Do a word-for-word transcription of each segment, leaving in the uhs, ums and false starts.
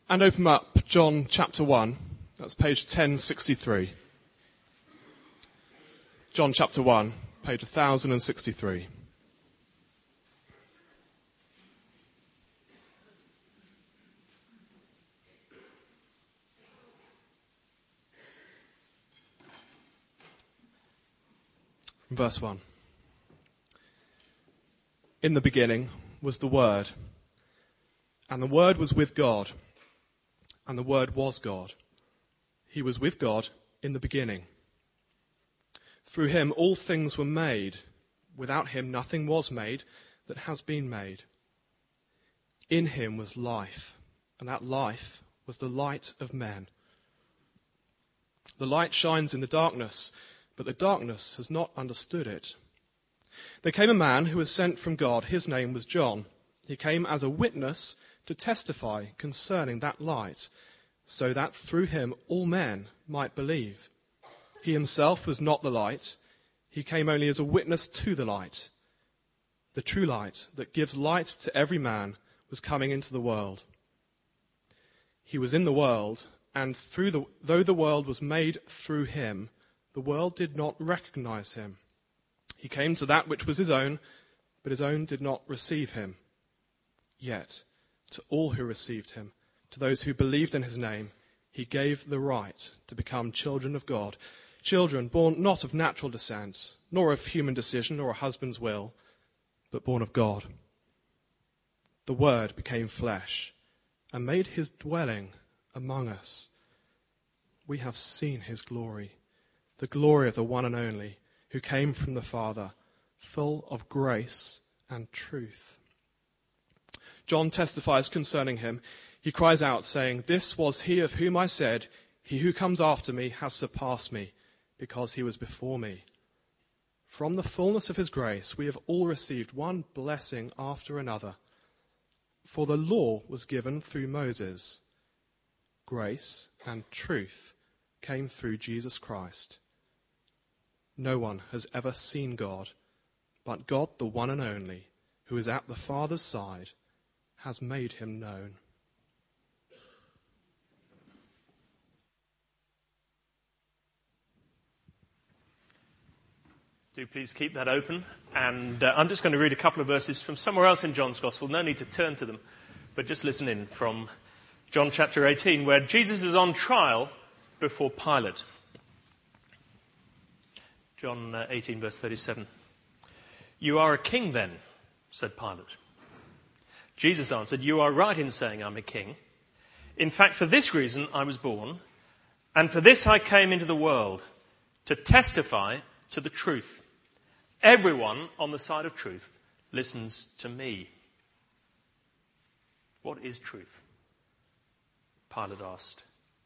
And open up John chapter one. That's page ten sixty-three. John chapter one, page one thousand sixty-three. Verse one. In the beginning was the Word, and the Word was with God, and the Word was God. He was with God in the beginning. Through him all things were made. Without him nothing was made that has been made. In him was life, and that life was the light of men. The light shines in the darkness, but the darkness has not understood it. There came a man who was sent from God. His name was John. He came as a witness to testify concerning that light, so that through him all men might believe. He himself was not the light. He came only as a witness to the light. The true light that gives light to every man was coming into the world. He was in the world, and through the, though the world was made through him, the world did not recognize him. He came to that which was his own, but his own did not receive him. Yet, to all who received him, to those who believed in his name, he gave the right to become children of God, children born not of natural descent, nor of human decision or a husband's will, but born of God. The Word became flesh and made his dwelling among us. We have seen his glory, the glory of the one and only, who came from the Father, full of grace and truth. John testifies concerning him. He cries out, saying, "This was he of whom I said, he who comes after me has surpassed me, because he was before me." From the fullness of his grace we have all received one blessing after another. For the law was given through Moses. Grace and truth came through Jesus Christ. No one has ever seen God, but God, the one and only, who is at the Father's side, has made him known. Do please keep that open. And uh, I'm just going to read a couple of verses from somewhere else in John's Gospel. No need to turn to them, but just listen in from John chapter eighteen, where Jesus is on trial before Pilate. John uh, eighteen, verse thirty-seven. "You are a king then," said Pilate. Jesus answered, "You are right in saying I'm a king. In fact, for this reason I was born, and for this I came into the world, to testify to the truth. Everyone on the side of truth listens to me." What is truth? Pilate asked.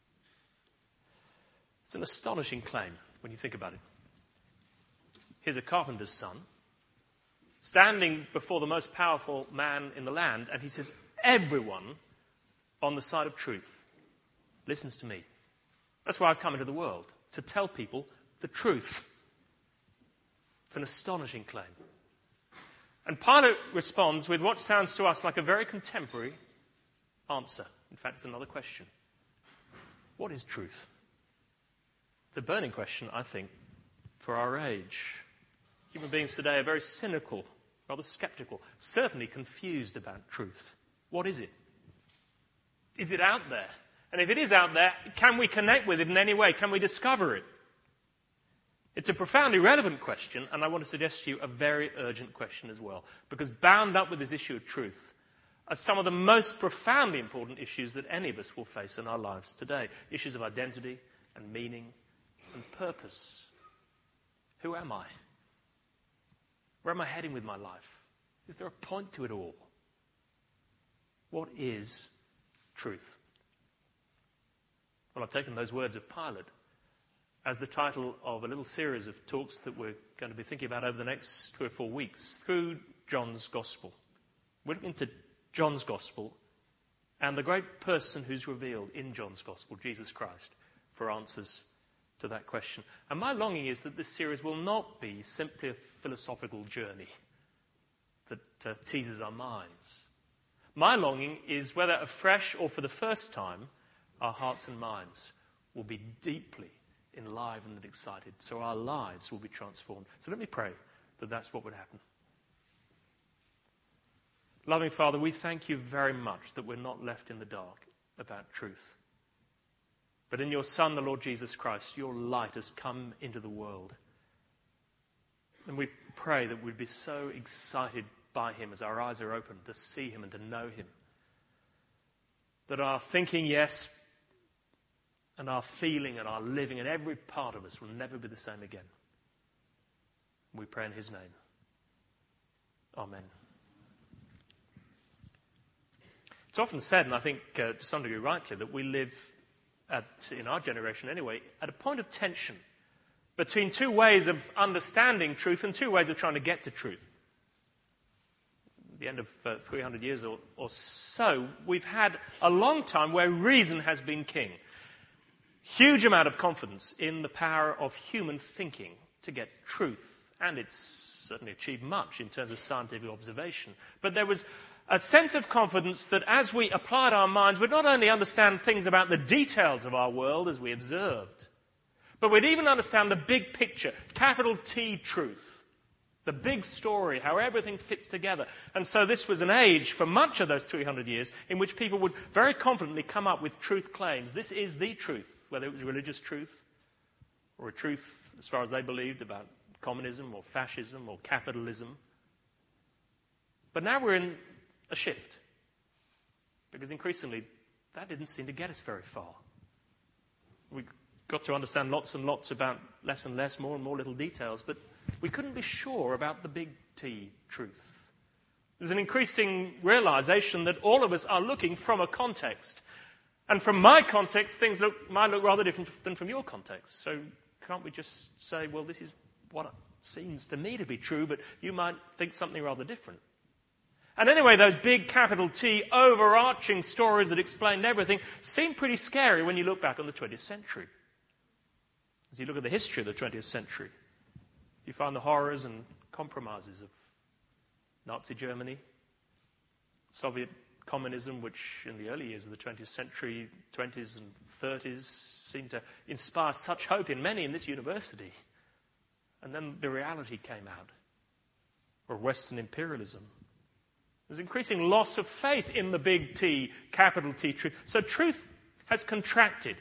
It's an astonishing claim when you think about it. Here's a carpenter's son, standing before the most powerful man in the land, and he says, everyone on the side of truth listens to me. That's why I've come into the world, to tell people the truth. It's an astonishing claim. And Pilate responds with what sounds to us like a very contemporary answer. In fact, it's another question. What is truth? It's a burning question, I think, for our age. Human beings today are very cynical, rather skeptical, certainly confused about truth. What is it? Is it out there? And if it is out there, can we connect with it in any way? Can we discover it? It's a profoundly relevant question, and I want to suggest to you a very urgent question as well, because bound up with this issue of truth are some of the most profoundly important issues that any of us will face in our lives today. Issues of identity and meaning and purpose. Who am I? Where am I heading with my life? Is there a point to it all? What is truth? Well, I've taken those words of Pilate as the title of a little series of talks that we're going to be thinking about over the next two or four weeks through John's Gospel. We're looking into John's Gospel and the great person who's revealed in John's Gospel, Jesus Christ, for answers to that question. And my longing is that this series will not be simply a philosophical journey that uh, teases our minds, My longing is whether afresh or for the first time, our hearts and minds will be deeply enlivened and excited, so our lives will be transformed. So let me pray that that's what would happen. Loving Father, we thank you very much that we're not left in the dark about truth. But in your Son, the Lord Jesus Christ, your light has come into the world. And we pray that we'd be so excited by him as our eyes are open to see him and to know him, that our thinking, yes, and our feeling and our living and every part of us will never be the same again. We pray in his name. Amen. It's often said, and I think uh, to some degree rightly, that we live, at, in our generation anyway, at a point of tension between two ways of understanding truth and two ways of trying to get to truth. At the end of uh, three hundred years or, or so, we've had a long time where reason has been king. Huge amount of confidence in the power of human thinking to get truth, and it's certainly achieved much in terms of scientific observation. But there was a sense of confidence that as we applied our minds, we'd not only understand things about the details of our world as we observed, but we'd even understand the big picture, capital T truth, the big story, how everything fits together. And so this was an age, for much of those three hundred years, in which people would very confidently come up with truth claims. This is the truth, whether it was religious truth or a truth, as far as they believed, about communism or fascism or capitalism. But now we're in a shift, because increasingly that didn't seem to get us very far. We got to understand lots and lots about less and less, more and more little details, but we couldn't be sure about the big T truth. There's an increasing realization that all of us are looking from a context. And from my context, things look, might look rather different than from your context. So can't we just say, well, this is what seems to me to be true, but you might think something rather different? And anyway, those big capital T overarching stories that explained everything seem pretty scary when you look back on the twentieth century. As you look at the history of the twentieth century, you find the horrors and compromises of Nazi Germany, Soviet communism, which in the early years of the twentieth century, twenties and thirties, seemed to inspire such hope in many in this university. And then the reality came out. Or Western imperialism. There's increasing loss of faith in the big T, capital T truth. So truth has contracted.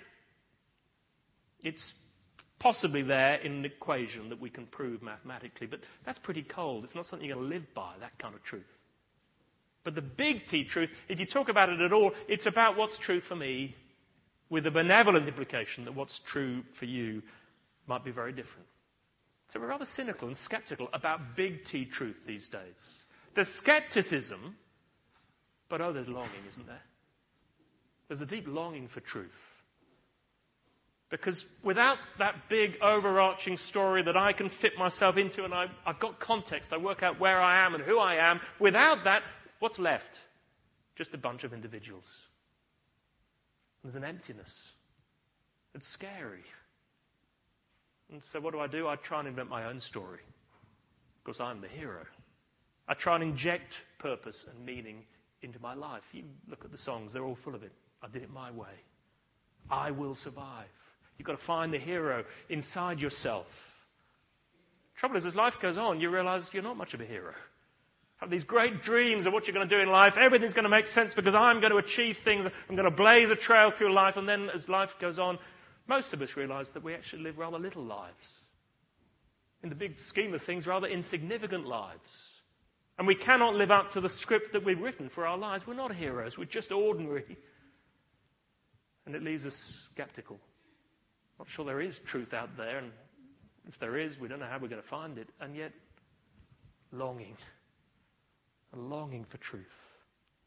It's possibly there in an equation that we can prove mathematically, but that's pretty cold. It's not something you're going to live by, that kind of truth. But the big T truth, if you talk about it at all, it's about what's true for me, with the benevolent implication that what's true for you might be very different. So we're rather cynical and skeptical about big T truth these days. There's skepticism, but oh, there's longing, isn't there? There's a deep longing for truth. Because without that big overarching story that I can fit myself into, and I, I've got context, I work out where I am and who I am, without that, what's left? Just a bunch of individuals. There's an emptiness. It's scary. And so what do I do? I try and invent my own story, because I'm the hero. I try and inject purpose and meaning into my life. You look at the songs, they're all full of it. I did it my way. I will survive. You've got to find the hero inside yourself. Trouble is, as life goes on, you realize you're not much of a hero. Have these great dreams of what you're going to do in life. Everything's going to make sense because I'm going to achieve things. I'm going to blaze a trail through life. And then as life goes on, most of us realize that we actually live rather little lives. In the big scheme of things, rather insignificant lives. And we cannot live up to the script that we've written for our lives. We're not heroes. We're just ordinary. And it leaves us skeptical. Not sure there is truth out there. And if there is, we don't know how we're going to find it. And yet, longing. A longing for truth.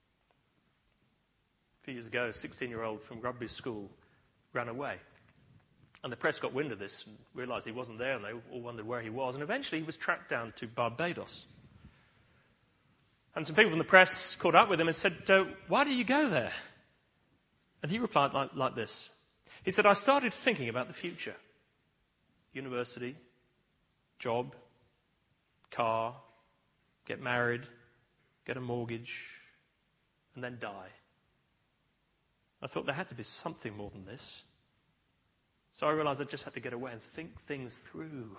A few years ago, a sixteen-year-old from Rugby School ran away. And the press got wind of this and realised he wasn't there, and they all wondered where he was. And eventually he was tracked down to Barbados. And some people from the press caught up with him and said, uh, why did you go there? And he replied like, like this. He said, I started thinking about the future. University, job, car, get married, get a mortgage. and then die. I thought there had to be something more than this. So I realized I just had to get away and think things through.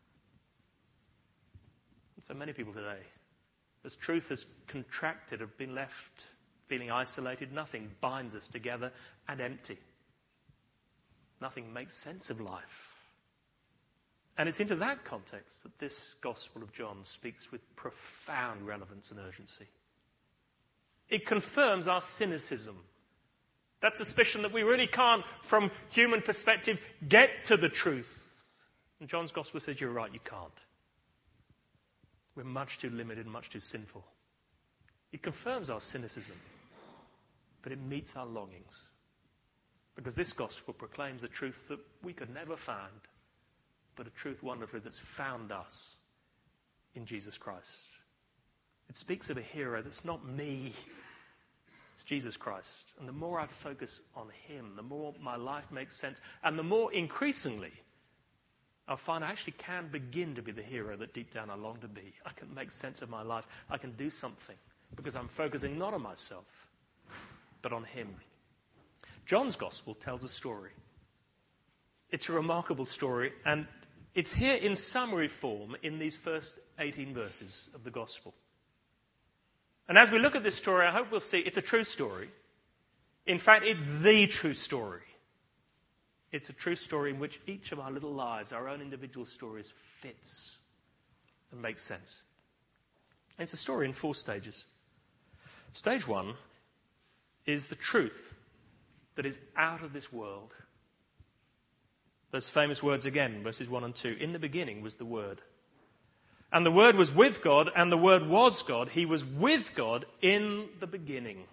And so many people today, as truth has contracted, have been left feeling isolated. Nothing binds us together, and empty. Nothing makes sense of life. And it's into that context that this Gospel of John speaks with profound relevance and urgency. It confirms our cynicism. That suspicion that we really can't, from human perspective, get to the truth. And John's Gospel says, you're right, you can't. We're much too limited and much too sinful. It confirms our cynicism, but it meets our longings. Because this Gospel proclaims a truth that we could never find, but a truth wonderfully that's found us in Jesus Christ. It speaks of a hero that's not me. It's Jesus Christ. And the more I focus on him, the more my life makes sense. And the more increasingly I'll find I actually can begin to be the hero that deep down I long to be. I can make sense of my life. I can do something because I'm focusing not on myself, but on him. John's Gospel tells a story. It's a remarkable story, and it's here in summary form in these first eighteen verses of the Gospel. And as we look at this story, I hope we'll see it's a true story. In fact, it's the true story. It's a true story in which each of our little lives, our own individual stories, fits and makes sense. And it's a story in four stages. Stage one is the truth that is out of this world. Those famous words again, verses one and two. In the beginning was the Word. And the Word was with God, and the Word was God. He was with God in the beginning.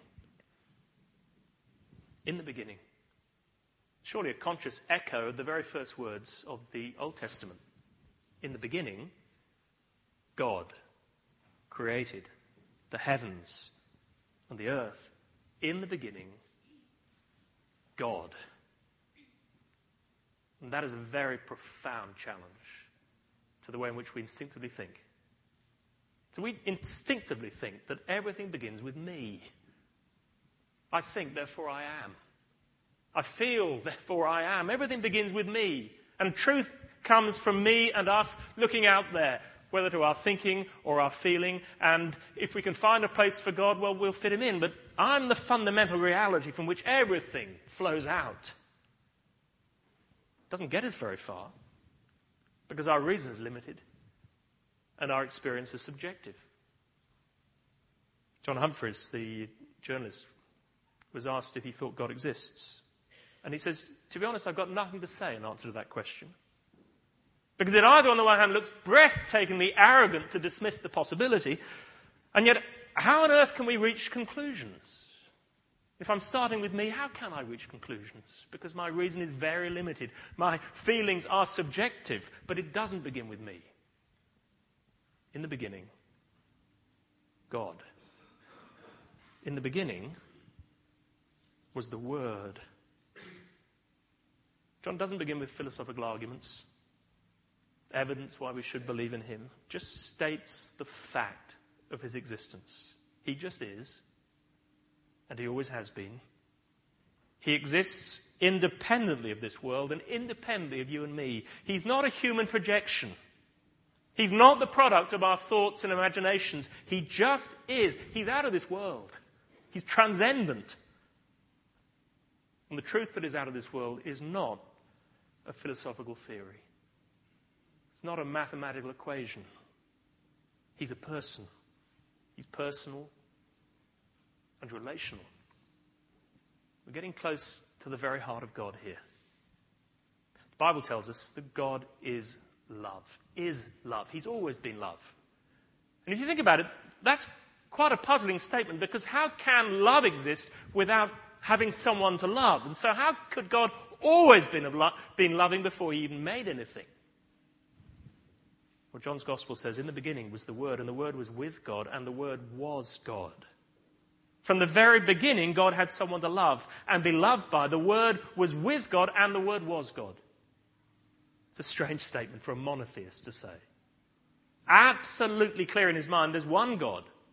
In the beginning. Surely a conscious echo of the very first words of the Old Testament. In the beginning, God created the heavens and the earth. In the beginning, God. And that is a very profound challenge to the way in which we instinctively think. So we instinctively think that everything begins with me. I think, therefore I am. I feel, therefore I am. Everything begins with me. And truth comes from me and us looking out there, whether to our thinking or our feeling. And if we can find a place for God, well, we'll fit him in. But I'm the fundamental reality from which everything flows out. Doesn't get us very far because our reason is limited and our experience is subjective. John Humphreys, the journalist, was asked if he thought God exists. And he says, to be honest, I've got nothing to say in answer to that question. Because it either, on the one hand, looks breathtakingly arrogant to dismiss the possibility, and yet how on earth can we reach conclusions? If I'm starting with me, how can I reach conclusions? Because my reason is very limited. My feelings are subjective, but it doesn't begin with me. In the beginning, God. In the beginning was the Word. John doesn't begin with philosophical arguments, evidence why we should believe in him. Just states the fact of his existence. He just is. And he always has been. He exists independently of this world and independently of you and me. He's not a human projection. He's not the product of our thoughts and imaginations. He just is. He's out of this world. He's transcendent. And the truth that is out of this world is not a philosophical theory. It's not a mathematical equation. He's a person. He's personal and relational. We're getting close to the very heart of God here. The Bible tells us that God is love. Is love. He's always been love. And if you think about it, that's quite a puzzling statement, because how can love exist without having someone to love? And so how could God always been, lo- been loving before he even made anything? Well, John's Gospel says, in the beginning was the Word, and the Word was with God, and the Word was God. From the very beginning, God had someone to love and be loved by. The Word was with God, and the Word was God. It's a strange statement for a monotheist to say. Absolutely clear in his mind, there's one God.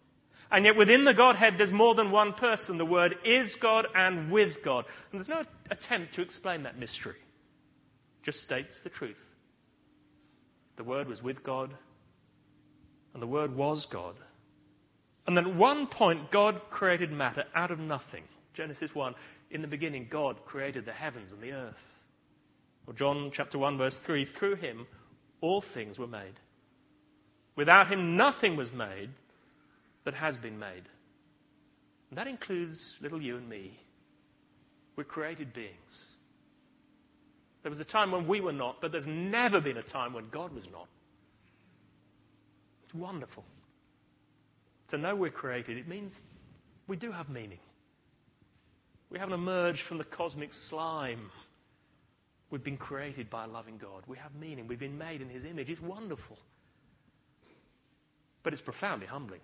And yet within the Godhead there's more than one person. The Word is God and with God. And there's no attempt to explain that mystery. It just states the truth. The Word was with God, and the Word was God. And then at one point God created matter out of nothing. Genesis one, in the beginning God created the heavens and the earth. Or John chapter one verse three, through him all things were made. Without him nothing was made that has been made. And that includes little you and me. We're created beings. There was a time when we were not, but there's never been a time when God was not. It's wonderful. To know we're created, it means we do have meaning. We haven't emerged from the cosmic slime. We've been created by a loving God. We have meaning. We've been made in his image. It's wonderful. But it's profoundly humbling.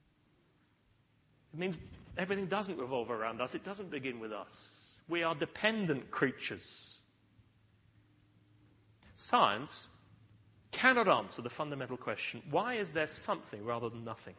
It means everything doesn't revolve around us. It doesn't begin with us. We are dependent creatures. Science cannot answer the fundamental question, why is there something rather than nothing?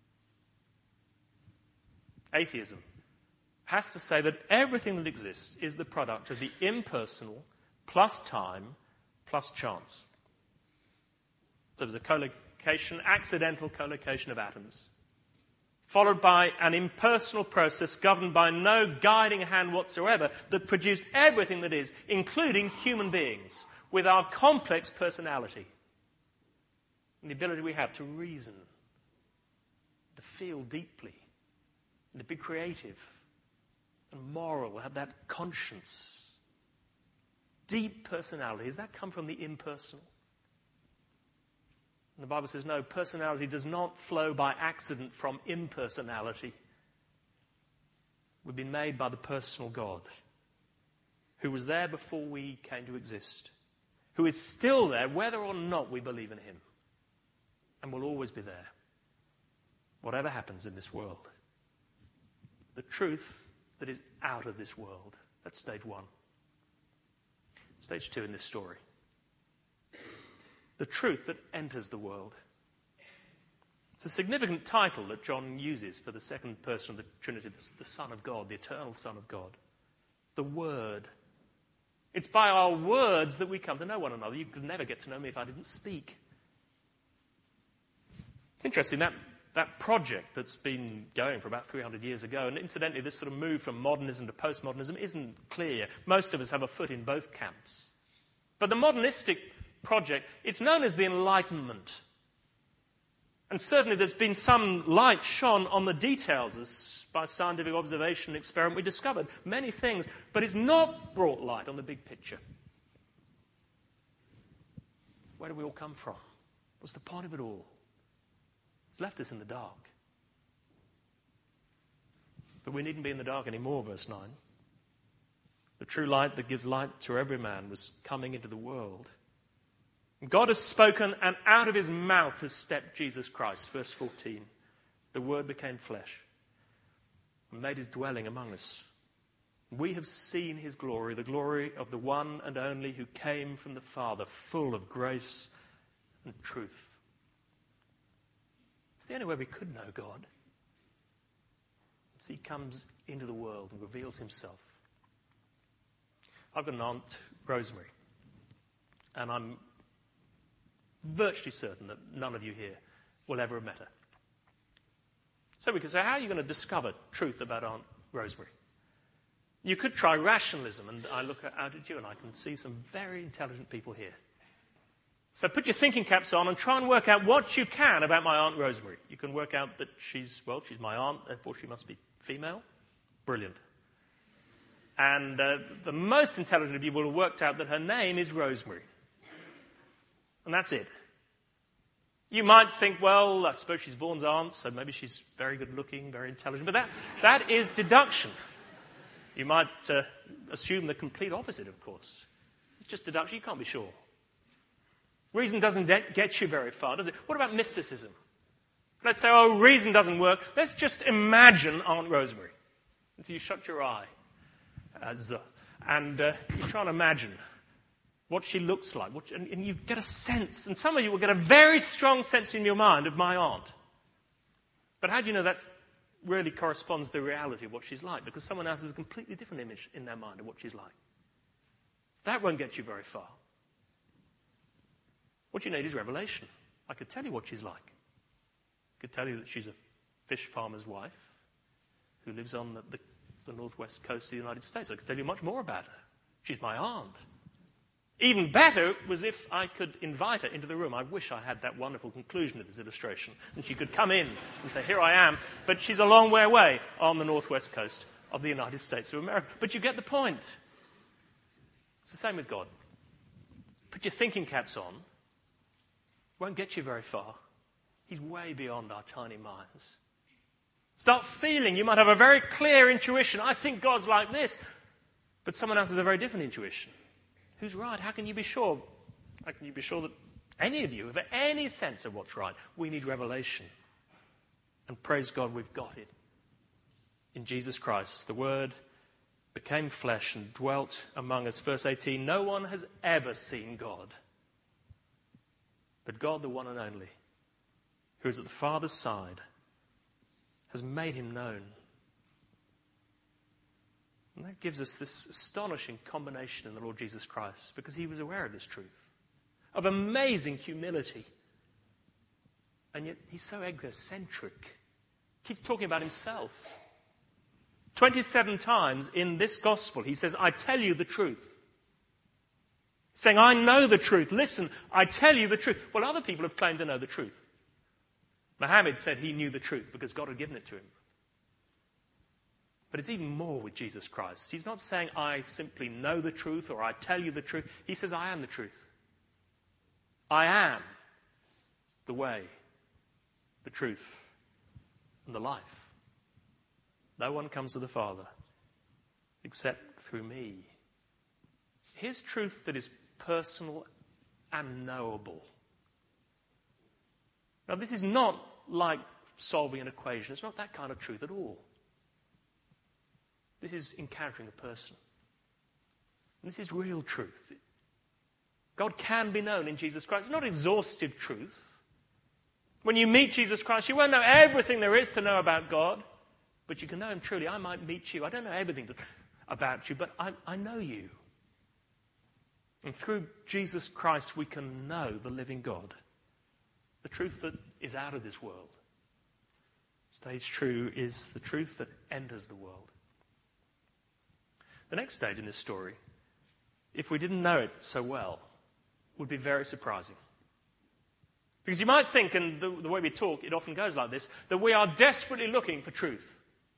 Atheism has to say that everything that exists is the product of the impersonal plus time plus chance. So there's a collocation, accidental collocation of atoms, followed by an impersonal process governed by no guiding hand whatsoever that produced everything that is, including human beings, with our complex personality and the ability we have to reason, to feel deeply, and to be creative and moral, have that conscience. Deep personality, does that come from the impersonal? And the Bible says, no, personality does not flow by accident from impersonality. We've been made by the personal God, who was there before we came to exist, who is still there whether or not we believe in him, and will always be there, whatever happens in this world. The truth that is out of this world. That's stage one. Stage two in this story. The truth that enters the world. It's a significant title that John uses for the second person of the Trinity, the Son of God, the eternal Son of God. The Word. It's by our words that we come to know one another. You could never get to know me if I didn't speak. It's interesting, that That project that's been going for about three hundred years ago, and incidentally this sort of move from modernism to postmodernism isn't clear. Most of us have a foot in both camps. But the modernistic project, it's known as the Enlightenment. And certainly there's been some light shone on the details as by scientific observation and experiment. We discovered many things, but it's not brought light on the big picture. Where do we all come from? What's the point of it all? It's left us in the dark. But we needn't be in the dark anymore, verse nine. The true light that gives light to every man was coming into the world. God has spoken, and out of his mouth has stepped Jesus Christ. Verse fourteen. The Word became flesh and made his dwelling among us. We have seen his glory, the glory of the one and only who came from the Father, full of grace and truth. It's the only way we could know God. As he comes into the world and reveals himself. I've got an aunt, Rosemary, and I'm virtually certain that none of you here will ever have met her. So we could say, how are you going to discover truth about Aunt Rosemary? You could try rationalism, and I look out at you and I can see some very intelligent people here. So put your thinking caps on and try and work out what you can about my Aunt Rosemary. You can work out that she's, well, she's my aunt, therefore she must be female. Brilliant. And uh, the most intelligent of you will have worked out that her name is Rosemary. And that's it. You might think, well, I suppose she's Vaughan's aunt, so maybe she's very good looking, very intelligent. But that, that is deduction. You might uh, assume the complete opposite, of course. It's just deduction. You can't be sure. Reason doesn't de- get you very far, does it? What about mysticism? Let's say, oh, reason doesn't work. Let's just imagine Aunt Rosemary. Until you shut your eye. As, uh, and uh, you try and imagine what she looks like. What, and, and you get a sense, and some of you will get a very strong sense in your mind of my aunt. But how do you know that's really corresponds to the reality of what she's like, because someone else has a completely different image in their mind of what she's like. That won't get you very far. What you need is revelation. I could tell you what she's like. I could tell you that she's a fish farmer's wife who lives on the, the, the northwest coast of the United States. I could tell you much more about her. She's my aunt. Even better was if I could invite her into the room. I wish I had that wonderful conclusion of this illustration, and she could come in and say, here I am. But she's a long way away on the northwest coast of the United States of America. But you get the point. It's the same with God. Put your thinking caps on. Won't get you very far. He's way beyond our tiny minds. Start feeling. You might have a very clear intuition. I think God's like this. But someone else has a very different intuition. Who's right? How can you be sure? How can you be sure that any of you have any sense of what's right? We need revelation. And praise God, we've got it. In Jesus Christ, the Word became flesh and dwelt among us. Verse eighteen, no one has ever seen God, but God, the one and only, who is at the Father's side, has made him known. And that gives us this astonishing combination in the Lord Jesus Christ, because he was aware of this truth, of amazing humility. And yet he's so egocentric. Keeps talking about himself. twenty-seven times in this gospel he says, I tell you the truth. Saying, I know the truth. Listen, I tell you the truth. Well, other people have claimed to know the truth. Muhammad said he knew the truth because God had given it to him. But it's even more with Jesus Christ. He's not saying, I simply know the truth or I tell you the truth. He says, I am the truth. I am the way, the truth, and the life. No one comes to the Father except through me. Here's truth that is personal and knowable. Now, this is not like solving an equation. It's not that kind of truth at all. This is encountering a person. And this is real truth. God can be known in Jesus Christ. It's not exhaustive truth. When you meet Jesus Christ, you won't know everything there is to know about God, but you can know him truly. I might meet you. I don't know everything to, about you, but I, I know you. And through Jesus Christ, we can know the living God, the truth that is out of this world. Stage true is the truth that enters the world. The next stage in this story, if we didn't know it so well, would be very surprising. Because you might think, and the, the way we talk, it often goes like this, that we are desperately looking for truth.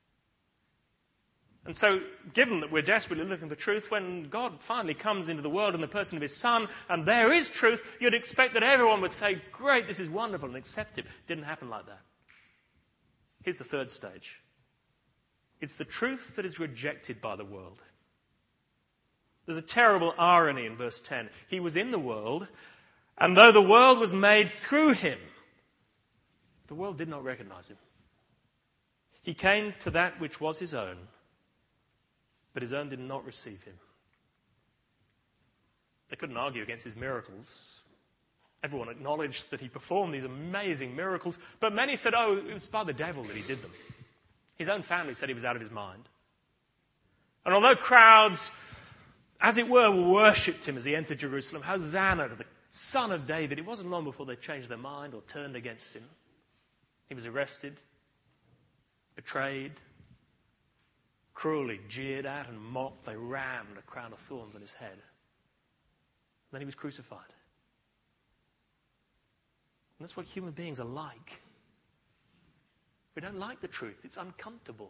And so, given that we're desperately looking for truth, when God finally comes into the world in the person of his Son, and there is truth, you'd expect that everyone would say, great, this is wonderful, and accept it. It didn't happen like that. Here's the third stage. It's the truth that is rejected by the world. There's a terrible irony in verse ten. He was in the world, and though the world was made through him, the world did not recognize him. He came to that which was his own, but his own did not receive him. They couldn't argue against his miracles. Everyone acknowledged that he performed these amazing miracles, but many said, oh, it was by the devil that he did them. His own family said he was out of his mind. And although crowds, as it were, worshipped him as he entered Jerusalem, Hosanna to the Son of David, it wasn't long before they changed their mind or turned against him. He was arrested, betrayed, cruelly jeered at and mocked. They rammed a crown of thorns on his head. Then he was crucified. And that's what human beings are like. We don't like the truth. It's uncomfortable.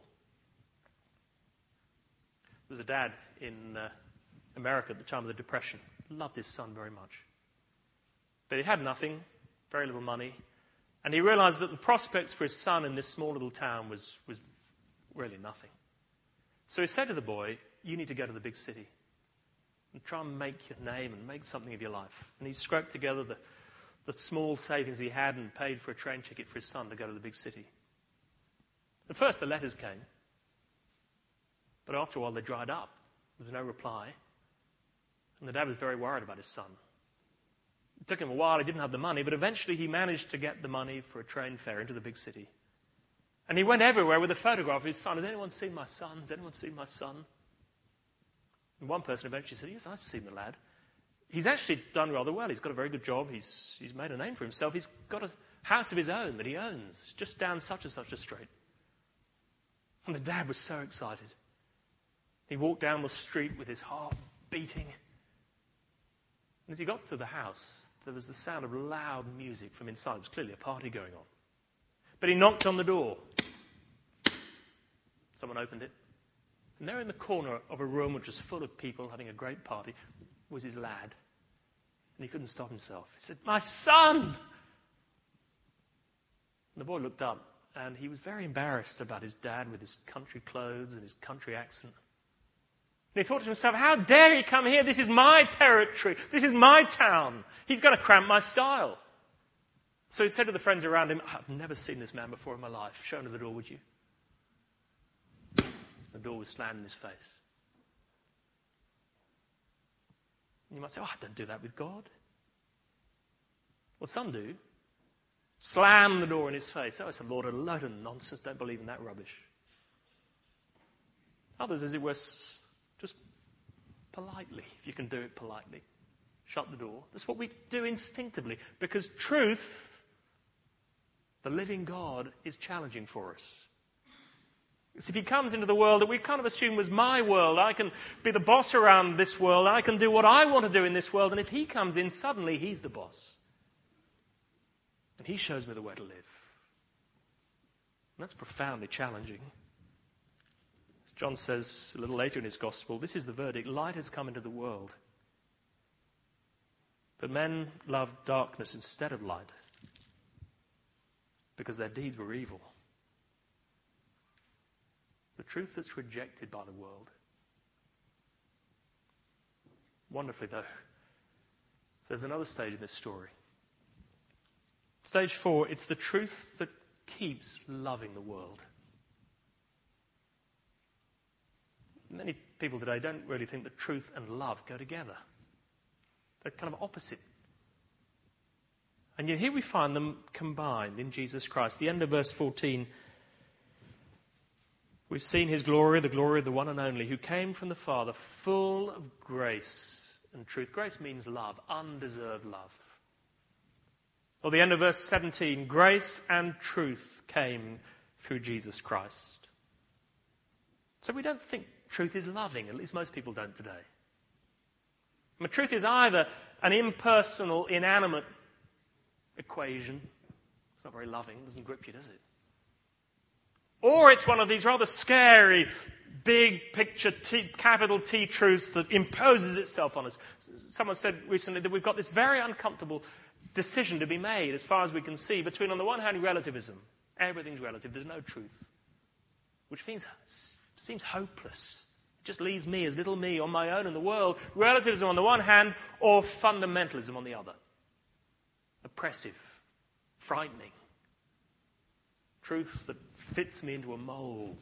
There was a dad in uh, America at the time of the Depression. Loved his son very much. But he had nothing, very little money. And he realized that the prospects for his son in this small little town was, was really nothing. So he said to the boy, you need to go to the big city and try and make your name and make something of your life. And he scraped together the, the small savings he had and paid for a train ticket for his son to go to the big city. At first the letters came, but after a while they dried up. There was no reply. And the dad was very worried about his son. It took him a while, he didn't have the money, but eventually he managed to get the money for a train fare into the big city. And he went everywhere with a photograph of his son. Has anyone seen my son? Has anyone seen my son? And one person eventually said, yes, I've seen the lad. He's actually done rather well. He's got a very good job. He's, he's made a name for himself. He's got a house of his own that he owns just down such and such a street. And the dad was so excited. He walked down the street with his heart beating. And as he got to the house, there was the sound of loud music from inside. It was clearly a party going on. But he knocked on the door. Someone opened it. And there in the corner of a room which was full of people having a great party was his lad. And he couldn't stop himself. He said, my son! And the boy looked up, and he was very embarrassed about his dad with his country clothes and his country accent. And he thought to himself, how dare he come here? This is my territory. This is my town. He's going to cramp my style. So he said to the friends around him, I've never seen this man before in my life. Show him to the door, would you? The door was slammed in his face. And you might say, oh, I don't do that with God. Well, some do. Slam the door in his face. Oh, it's a Lord, a load of nonsense. Don't believe in that rubbish. Others, as it were, just politely, if you can do it politely, shut the door. That's what we do instinctively, because truth, the living God, is challenging for us. Because if he comes into the world that we kind of assume was my world, I can be the boss around this world, I can do what I want to do in this world, and if he comes in, suddenly he's the boss. And he shows me the way to live. And that's profoundly challenging. As John says a little later in his gospel, this is the verdict. Light has come into the world. But men loved darkness instead of light because their deeds were evil. The truth that's rejected by the world. Wonderfully, though, there's another stage in this story. Stage four, it's the truth that keeps loving the world. Many people today don't really think that truth and love go together. They're kind of opposite. And yet here we find them combined in Jesus Christ. The end of verse fourteen, we've seen his glory, the glory of the one and only, who came from the Father, full of grace and truth. Grace means love, undeserved love. Or the end of verse seventeen, grace and truth came through Jesus Christ. So we don't think truth is loving, at least most people don't today. I mean, truth is either an impersonal, inanimate equation. It's not very loving, it doesn't grip you, does it? Or it's one of these rather scary, big picture, T, capital T truths that imposes itself on us. Someone said recently that we've got this very uncomfortable decision to be made, as far as we can see, between, on the one hand, relativism. Everything's relative. There's no truth. Which means, seems hopeless. It just leaves me as little me on my own in the world. Relativism on the one hand, or fundamentalism on the other. Oppressive. Frightening. Truth that fits me into a mold.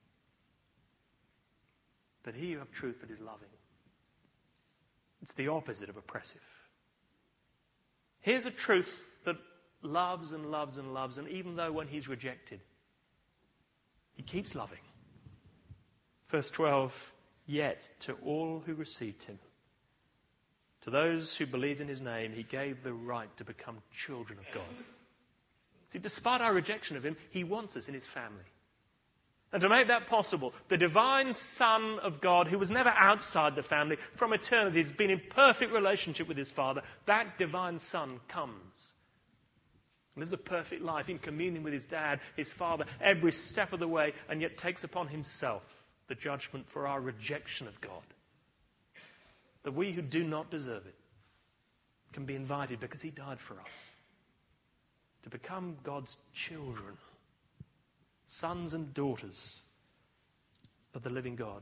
But here you have truth that is loving. It's the opposite of oppressive. Here's a truth that loves and loves and loves, and even though when he's rejected, he keeps loving. Verse twelve, yet to all who received him, to those who believed in his name, he gave the right to become children of God. See, despite our rejection of him, he wants us in his family. And to make that possible, the divine Son of God, who was never outside the family, from eternity has been in perfect relationship with his Father, that divine Son comes. Lives a perfect life in communion with his dad, his father, every step of the way, and yet takes upon himself the judgment for our rejection of God. That we who do not deserve it can be invited, because he died for us, to become God's children. Sons and daughters of the living God.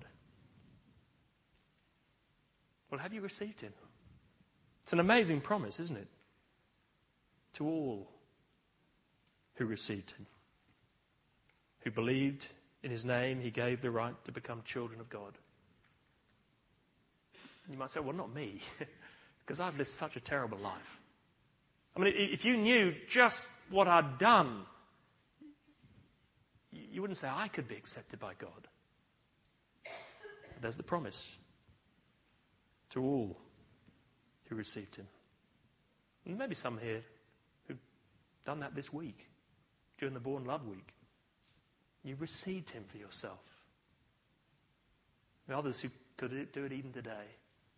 Well, have you received him? It's an amazing promise, isn't it? To all who received him, who believed in his name, he gave the right to become children of God. And you might say, well, not me, because I've lived such a terrible life. I mean, if you knew just what I'd done, you wouldn't say, I could be accepted by God. But there's the promise to all who received him. And there may be some here who've done that this week, during the Born Love Week. You received him for yourself. There are others who could do it even today.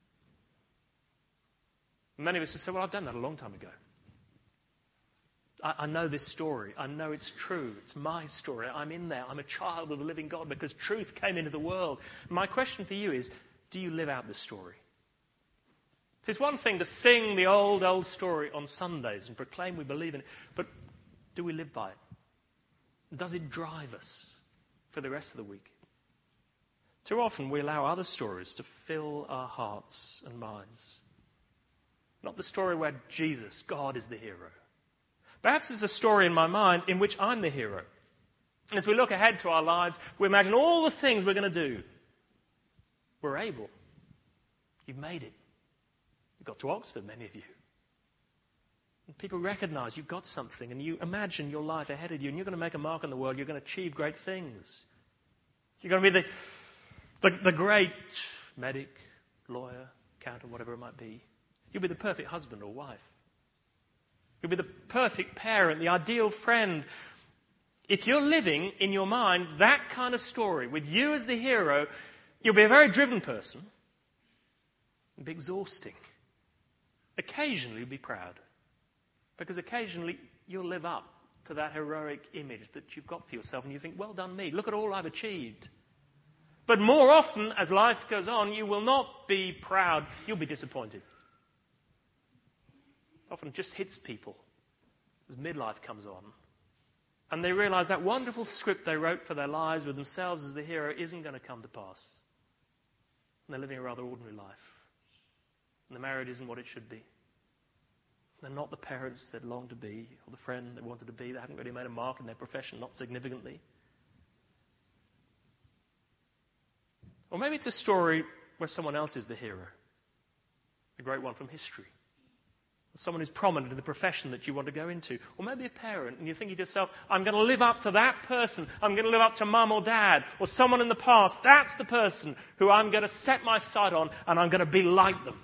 Many of us would say, well, I've done that a long time ago. I, I know this story. I know it's true. It's my story. I'm in there. I'm a child of the living God because truth came into the world. My question for you is, do you live out this story? It's one thing to sing the old, old story on Sundays and proclaim we believe in it, but do we live by it? Does it drive us for the rest of the week? Too often we allow other stories to fill our hearts and minds. Not the story where Jesus, God, is the hero. Perhaps it's a story in my mind in which I'm the hero. And as we look ahead to our lives, we imagine all the things we're going to do. We're able. You've made it. You've got to Oxford, many of you. And people recognize you've got something and you imagine your life ahead of you and you're going to make a mark in the world. You're going to achieve great things. You're going to be the, the, the great medic, lawyer, accountant, whatever it might be. You'll be the perfect husband or wife. You'll be the perfect parent, the ideal friend. If you're living in your mind that kind of story with you as the hero, you'll be a very driven person. It'll be exhausting. Occasionally you'll be proud. Because occasionally you'll live up to that heroic image that you've got for yourself and you think, well done me, look at all I've achieved. But more often, as life goes on, you will not be proud, you'll be disappointed. Often just hits people as midlife comes on. And they realize that wonderful script they wrote for their lives with themselves as the hero isn't going to come to pass. And they're living a rather ordinary life. And the marriage isn't what it should be. They're not the parents they'd longed to be, or the friend they wanted to be. They haven't really made a mark in their profession, not significantly. Or maybe it's a story where someone else is the hero. A great one from history. Someone who's prominent in the profession that you want to go into. Or maybe a parent, and you're thinking to yourself, I'm going to live up to that person. I'm going to live up to mum or dad. Or someone in the past. That's the person who I'm going to set my sight on, and I'm going to be like them.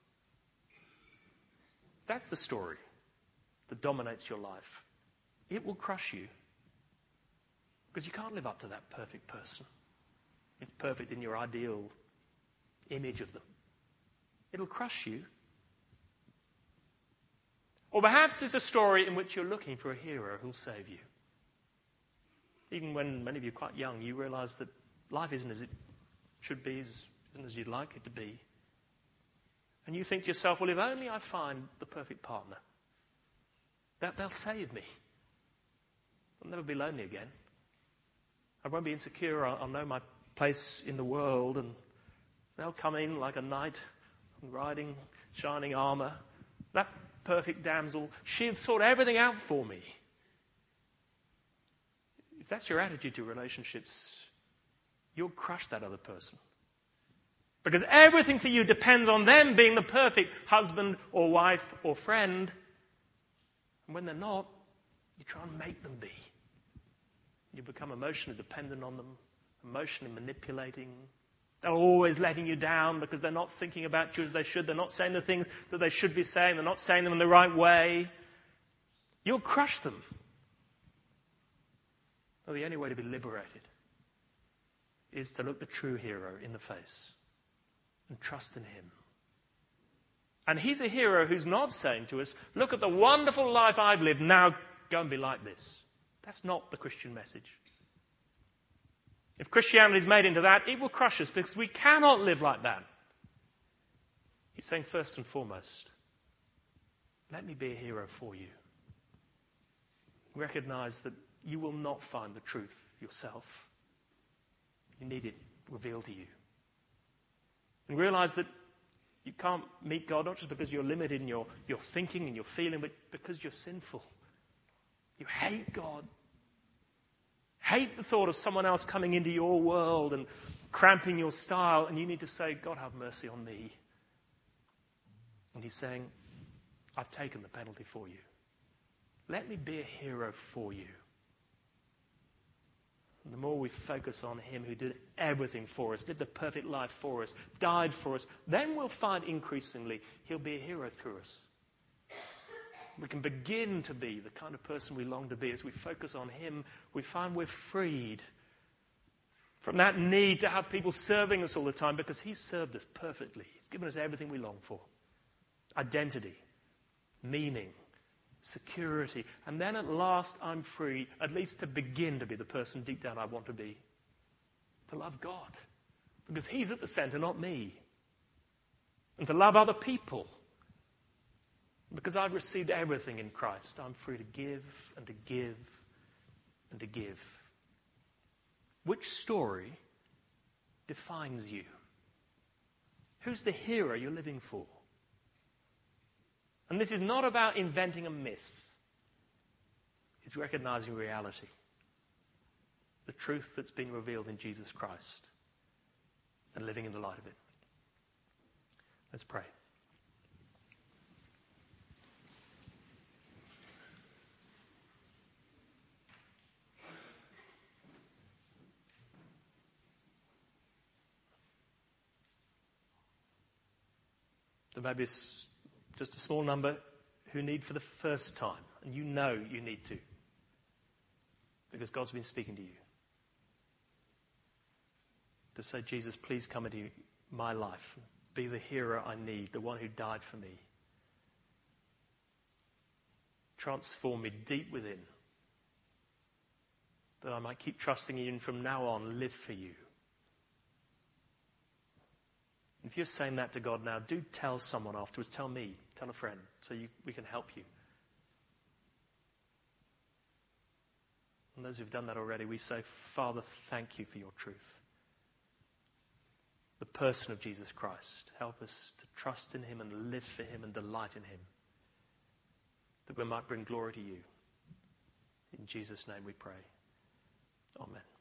That's the story that dominates your life. It will crush you. Because you can't live up to that perfect person. It's perfect in your ideal image of them. It'll crush you. Or perhaps it's a story in which you're looking for a hero who'll save you. Even when many of you are quite young, you realize that life isn't as it should be, isn't as you'd like it to be. And you think to yourself, well, if only I find the perfect partner, that they'll save me. I'll never be lonely again. I won't be insecure. I'll, I'll know my place in the world, and they'll come in like a knight riding shining armor. That perfect damsel, she'll sort everything out for me. If that's your attitude to relationships, you'll crush that other person. Because everything for you depends on them being the perfect husband or wife or friend. And when they're not, you try and make them be. You become emotionally dependent on them, emotionally manipulating. They're always letting you down because they're not thinking about you as they should. They're not saying the things that they should be saying. They're not saying them in the right way. You'll crush them. Well, the only way to be liberated is to look the true hero in the face and trust in him. And he's a hero who's not saying to us, look at the wonderful life I've lived, now go and be like this. That's not the Christian message. If Christianity is made into that, it will crush us because we cannot live like that. He's saying first and foremost, let me be a hero for you. Recognize that you will not find the truth yourself. You need it revealed to you. And realize that you can't meet God not just because you're limited in your, your thinking and your feeling, but because you're sinful. You hate God. Hate the thought of someone else coming into your world and cramping your style, and you need to say, God, have mercy on me. And he's saying, I've taken the penalty for you. Let me be a hero for you. And the more we focus on him who did everything for us, lived the perfect life for us, died for us, then we'll find increasingly he'll be a hero through us. We can begin to be the kind of person we long to be. As we focus on him, we find we're freed from that need to have people serving us all the time, because he's served us perfectly. He's given us everything we long for. Identity, meaning, security. And then at last I'm free, at least to begin to be the person deep down I want to be. To love God. Because he's at the center, not me. And to love other people. Because I've received everything in Christ, I'm free to give and to give and to give. Which story defines you? Who's the hero you're living for? And this is not about inventing a myth. It's recognizing reality. The truth that's been revealed in Jesus Christ and living in the light of it. Let's pray. There may be just a small number who need for the first time, and you know you need to, because God's been speaking to you. To say, Jesus, please come into my life. Be the hero I need, the one who died for me. Transform me deep within, that I might keep trusting you and from now on live for you. If you're saying that to God now, do tell someone afterwards. Tell me, tell a friend, so you, we can help you. And those who've done that already, we say, Father, thank you for your truth. The person of Jesus Christ. Help us to trust in him and live for him and delight in him, that we might bring glory to you. In Jesus' name we pray. Amen.